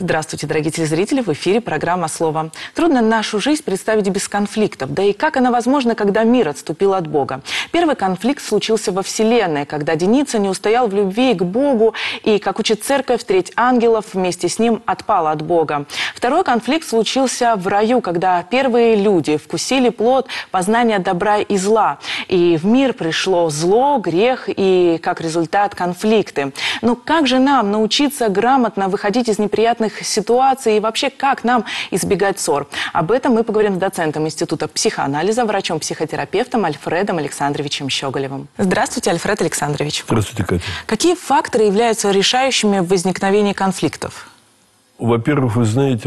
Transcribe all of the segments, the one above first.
Здравствуйте, дорогие телезрители! В эфире программа «Слово». Трудно нашу жизнь представить без конфликтов. Да и как она возможна, когда мир отступил от Бога? Первый конфликт случился во Вселенной, когда Деница не устоял в любви к Богу, и, как учит церковь, треть ангелов вместе с ним отпала от Бога. Второй конфликт случился в раю, когда первые люди вкусили плод познания добра и зла. И в мир пришло зло, грех и, как результат, конфликты. Но как же нам научиться грамотно выходить из неприятных ситуаций и вообще как нам избегать ссор? Об этом мы поговорим с доцентом Института психоанализа, врачом-психотерапевтом Альфредом Александровичем Щеголевым. Здравствуйте, Альфред Александрович. Здравствуйте, Катя. Какие факторы являются решающими в возникновении конфликтов? Во-первых, вы знаете,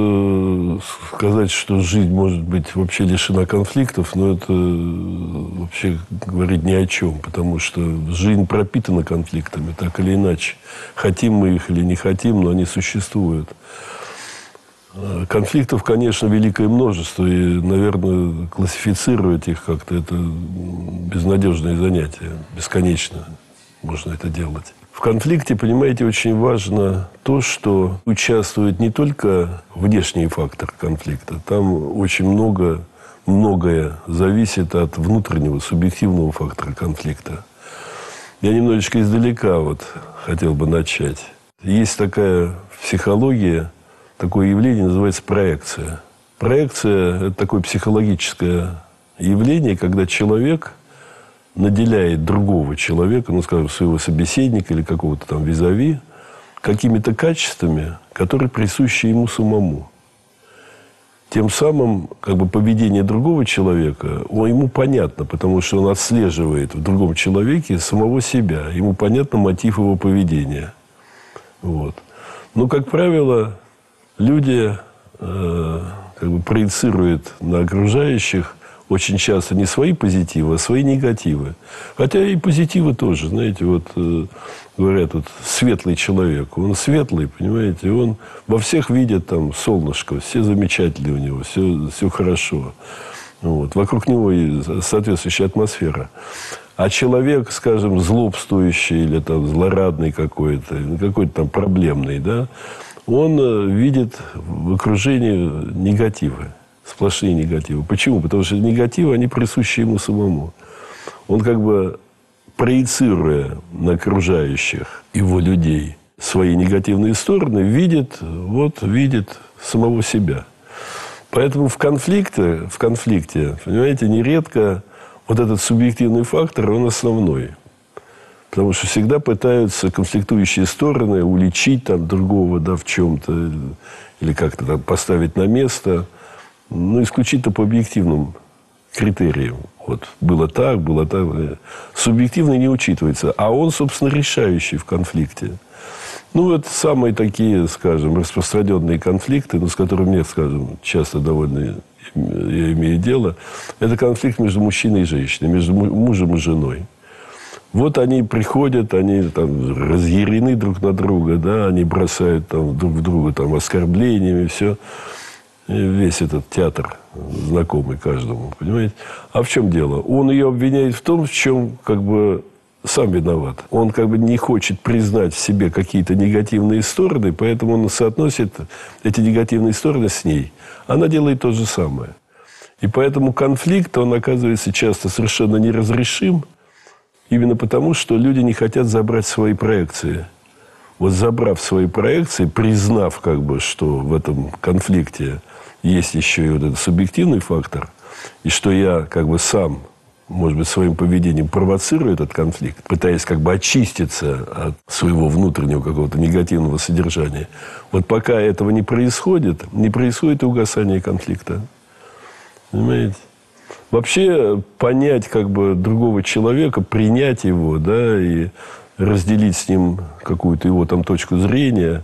сказать, что жизнь может быть вообще лишена конфликтов, это вообще говорить ни о чем, потому что жизнь пропитана конфликтами, так или иначе. Хотим мы их или не хотим, но они существуют. Конфликтов, конечно, великое множество, и, наверное, классифицировать их как-то – это безнадежное занятие, бесконечно можно это делать. В конфликте, понимаете, очень важно то, что участвует не только внешний фактор конфликта. Там очень многое зависит от внутреннего, субъективного фактора конфликта. Я немножечко издалека хотел бы начать. Есть такая психология, такое явление называется проекция. Проекция – это такое психологическое явление, когда человек наделяет другого человека, скажем, своего собеседника или какого-то там визави, какими-то качествами, которые присущи ему самому. Тем самым, поведение другого человека, ему понятно, потому что он отслеживает в другом человеке самого себя. Ему понятно мотив его поведения. Но, как правило, люди проецируют на окружающих очень часто не свои позитивы, а свои негативы. Хотя и позитивы тоже. Знаете, говорят, светлый человек. Он светлый, понимаете, он во всех видит солнышко, все замечательные у него, все хорошо. Вокруг него и соответствующая атмосфера. А человек, скажем, злобствующий или злорадный какой-то проблемный, да, он видит в окружении негативы. Сплошные негативы. Почему? Потому что негативы, они присущи ему самому. Он проецируя на окружающих его людей свои негативные стороны, видит самого себя. Поэтому в конфликте, понимаете, нередко этот субъективный фактор, он основной. Потому что всегда пытаются конфликтующие стороны уличить другого в чем-то или как-то поставить на место. Исключительно по объективным критериям. Было так. Субъективно не учитывается. А он, собственно, решающий в конфликте. Самые такие, скажем, распространенные конфликты, с которыми мне, скажем, часто довольно я имею дело, это конфликт между мужчиной и женщиной, между мужем и женой. Они приходят, они разъярены друг на друга, да, они бросают друг в друга оскорблениями, все. Весь этот театр, знакомый каждому, понимаете? А в чем дело? Он ее обвиняет в том, в чем сам виноват. Он не хочет признать в себе какие-то негативные стороны, поэтому он соотносит эти негативные стороны с ней. Она делает то же самое. И поэтому конфликт, он оказывается часто совершенно неразрешим, именно потому, что люди не хотят забрать свои проекции. Забрав свои проекции, признав, что в этом конфликте есть еще и этот субъективный фактор, и что я сам, может быть, своим поведением провоцирую этот конфликт, пытаясь очиститься от своего внутреннего какого-то негативного содержания. Пока этого не происходит и угасание конфликта. Понимаете? Вообще понять другого человека, принять его, да, и разделить с ним какую-то его точку зрения,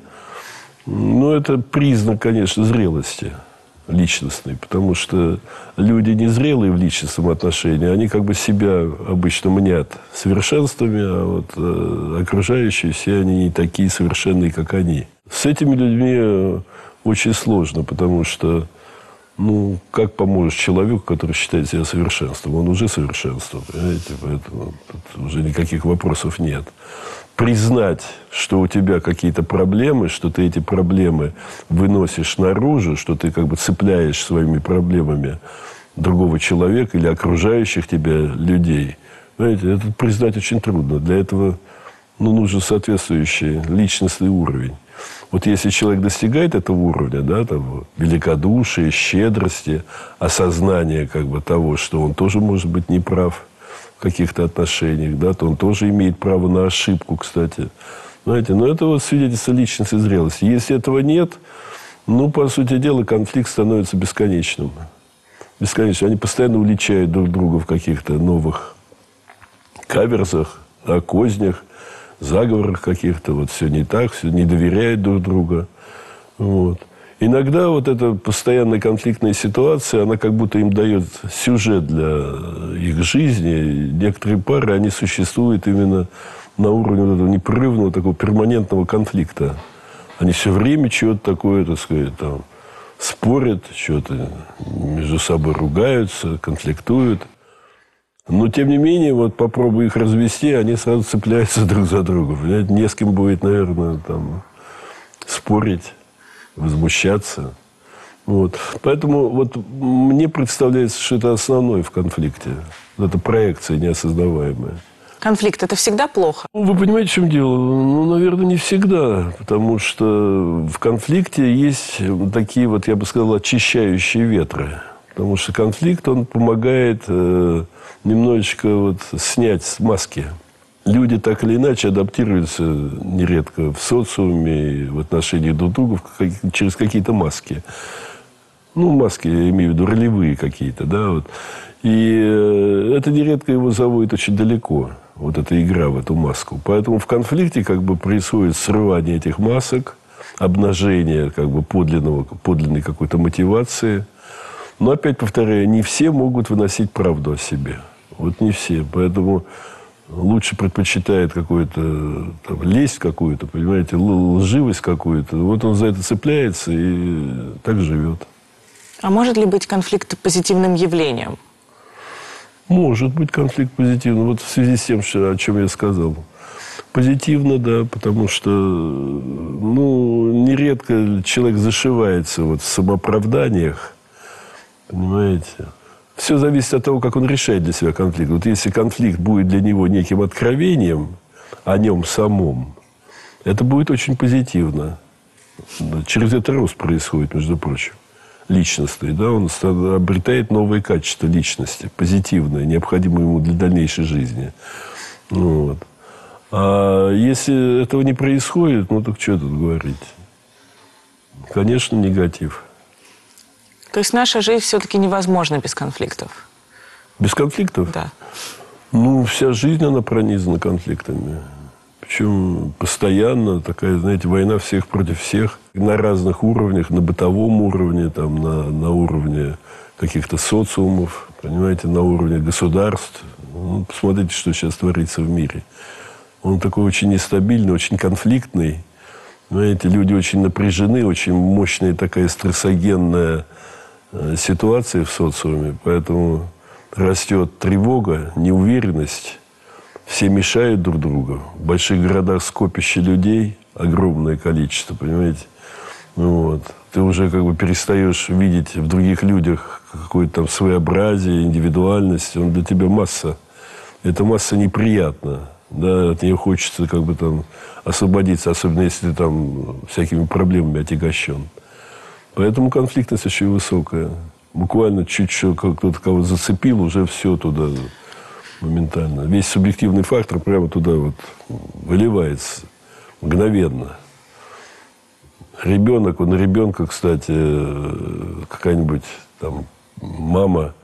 это признак, конечно, зрелости личностной, потому что люди незрелые в личностном отношении, они себя обычно мнят совершенствами, а окружающие все они не такие совершенные, как они. С этими людьми очень сложно, потому что Ну, как поможешь человеку, который считает себя совершенством? Он уже совершенство, понимаете? Поэтому тут уже никаких вопросов нет. Признать, что у тебя какие-то проблемы, что ты эти проблемы выносишь наружу, что ты как бы цепляешь своими проблемами другого человека или окружающих тебя людей. Понимаете, это признать очень трудно. Для этого нужен соответствующий личностный уровень. Вот если человек достигает этого уровня, да, там, великодушия, щедрости, осознания как бы того, что он тоже может быть неправ в каких-то отношениях, да, то он тоже имеет право на ошибку, кстати. Знаете, но это вот свидетельство личностной зрелости. Если этого нет, по сути дела, конфликт становится бесконечным. Бесконечно. Они постоянно уличают друг друга в каких-то новых каверзах, да, кознях, заговорах каких-то. Вот все не так, все не доверяют друг другу. Вот. Иногда вот эта постоянная конфликтная ситуация, она как будто им дает сюжет для их жизни. Некоторые пары, они существуют именно на уровне вот этого непрерывного, такого перманентного конфликта. Они все время чего-то такое, так сказать, там, спорят, что-то между собой ругаются, конфликтуют. Но, тем не менее, вот попробуй их развести, они сразу цепляются друг за друга. Понимаете? Не с кем будет, наверное, там, спорить, возмущаться. Вот. Поэтому вот мне представляется, что это основное в конфликте. Это проекция неосознаваемая. Конфликт – это всегда плохо? Вы понимаете, в чем дело? Наверное, не всегда. Потому что в конфликте есть такие, вот, я бы сказал, очищающие ветры. Потому что конфликт, он помогает немножечко вот снять маски. Люди так или иначе адаптируются нередко в социуме, в отношении друг друга через какие-то маски. Маски, я имею в виду, ролевые какие-то, да, вот. И это нередко его заводит очень далеко, вот эта игра в эту маску. Поэтому в конфликте как бы происходит срывание этих масок, обнажение как бы подлинной какой-то мотивации. Но, опять повторяю, не все могут выносить правду о себе. Вот не все. Поэтому лучше предпочитает какую-то лесть какую-то, понимаете, лживость какую-то. Вот он за это цепляется и так живет. А может ли быть конфликт позитивным явлением? Может быть конфликт позитивным. Вот в связи с тем, о чем я сказал. Позитивно, да, потому что, нередко человек зашивается вот в самооправданиях, понимаете. Все зависит от того, как он решает для себя конфликт. Вот если конфликт будет для него неким откровением о нем самом, это будет очень позитивно. Через это рост происходит, между прочим, личностный. Да? Он обретает новые качества личности, позитивные, необходимые ему для дальнейшей жизни. Вот. А если этого не происходит, так что тут говорить? Конечно, негатив. То есть наша жизнь все-таки невозможна без конфликтов? Без конфликтов? Да. Вся жизнь, она пронизана конфликтами. Причем постоянно такая, знаете, война всех против всех. На разных уровнях, на бытовом уровне, там, на уровне каких-то социумов, понимаете, на уровне государств. Посмотрите, что сейчас творится в мире. Он такой очень нестабильный, очень конфликтный. Понимаете, люди очень напряжены, очень мощная такая стрессогенная ситуация в социуме. Поэтому растет тревога, неуверенность. Все мешают друг другу. В больших городах скопище людей, огромное количество, понимаете. Вот. Ты уже как бы перестаешь видеть в других людях какое-то там своеобразие, индивидуальность. Он для тебя масса. Эта масса неприятна. Да, от нее хочется как бы там освободиться, особенно если ты там всякими проблемами отягощен. Поэтому конфликтность очень высокая. Буквально чуть-чуть кто-то кого-то зацепил, уже все туда моментально. Весь субъективный фактор прямо туда вот выливается мгновенно. Ребенок, он ребенка, кстати, какая-нибудь там мама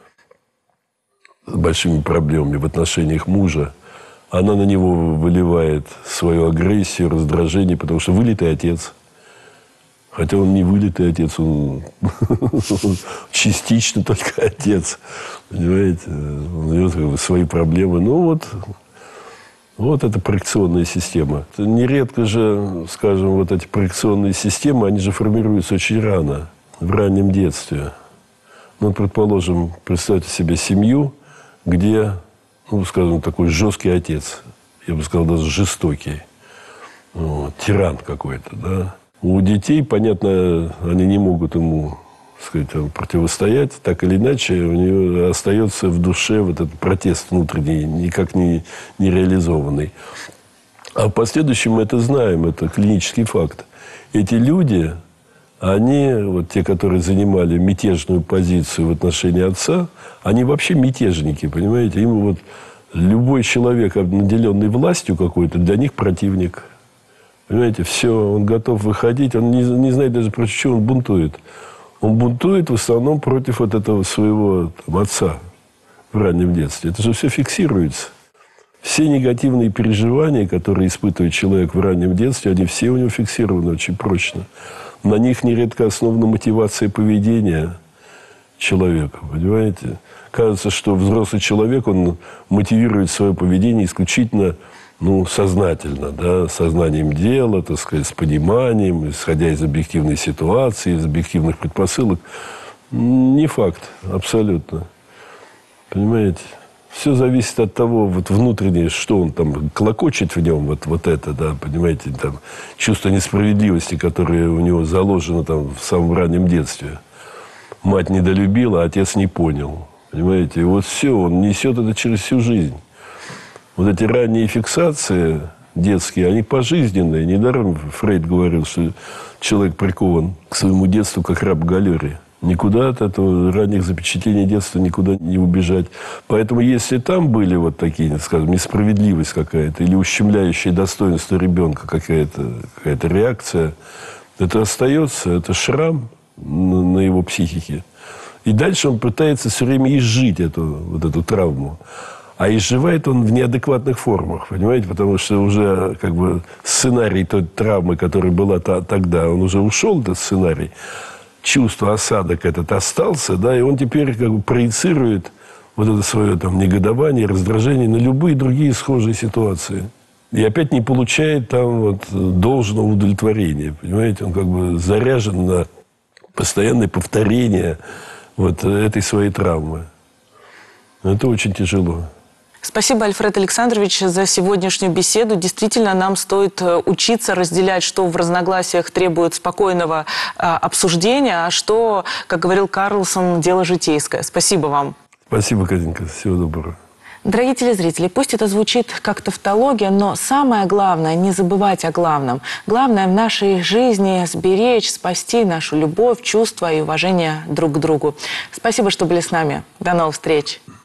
с большими проблемами в отношениях мужа, она на него выливает свою агрессию, раздражение, потому что вылитый отец. Хотя он не вылитый отец, он частично только отец. Понимаете? У него свои проблемы. Вот эта проекционная система. Нередко же, скажем, вот эти проекционные системы, они же формируются очень рано, в раннем детстве. Ну, предположим, представьте себе семью, где, ну, скажем, такой жесткий отец, я бы сказал, даже жестокий, вот, тиран какой-то, да. У детей, понятно, они не могут ему, так сказать, противостоять, так или иначе, у него остается в душе вот этот протест внутренний, никак не реализованный. А в последующем мы это знаем, это клинический факт. Эти люди, они, вот те, которые занимали мятежную позицию в отношении отца, они вообще мятежники, понимаете? Им вот любой человек, наделенный властью какой-то, для них противник. Понимаете, все, он готов выходить, он не знает даже, против чего он бунтует. Он бунтует в основном против вот этого своего отца в раннем детстве. Это же все фиксируется. Все негативные переживания, которые испытывает человек в раннем детстве, они все у него фиксированы очень прочно. На них нередко основана мотивация поведения человека, понимаете? Кажется, что взрослый человек, он мотивирует свое поведение исключительно, ну, сознательно, да, сознанием дела, так сказать, с пониманием, исходя из объективной ситуации, из объективных предпосылок. Не факт, абсолютно. Понимаете? Все зависит от того, вот внутреннее, что он там клокочет в нем, вот это, да, понимаете, там, чувство несправедливости, которое у него заложено там в самом раннем детстве. Мать недолюбила, а отец не понял. Понимаете? И вот все, он несет это через всю жизнь. Вот эти ранние фиксации детские, они пожизненные. Недаром Фрейд говорил, что человек прикован к своему детству, как раб к галере. Никуда от этого ранних запечатлений детства никуда не убежать. Поэтому, если там были вот такие, скажем, несправедливость какая-то или ущемляющее достоинство ребенка какая-то реакция, это остается, это шрам на его психике. И дальше он пытается все время изжить эту травму. А изживает он в неадекватных формах, понимаете? Потому что уже как бы сценарий той травмы, которая была тогда, он уже ушел, этот сценарий. Чувство, осадок этот остался, да, и он теперь как бы проецирует вот это свое там негодование, раздражение на любые другие схожие ситуации. И опять не получает там вот должного удовлетворения, понимаете? Он как бы заряжен на постоянное повторение вот этой своей травмы. Это очень тяжело. Спасибо, Альфред Александрович, за сегодняшнюю беседу. Действительно, нам стоит учиться разделять, что в разногласиях требует спокойного обсуждения, а что, как говорил Карлсон, дело житейское. Спасибо вам. Спасибо, Катенька. Всего доброго. Дорогие телезрители, пусть это звучит как тавтология, но самое главное – не забывать о главном. Главное в нашей жизни – сберечь, спасти нашу любовь, чувства и уважение друг к другу. Спасибо, что были с нами. До новых встреч.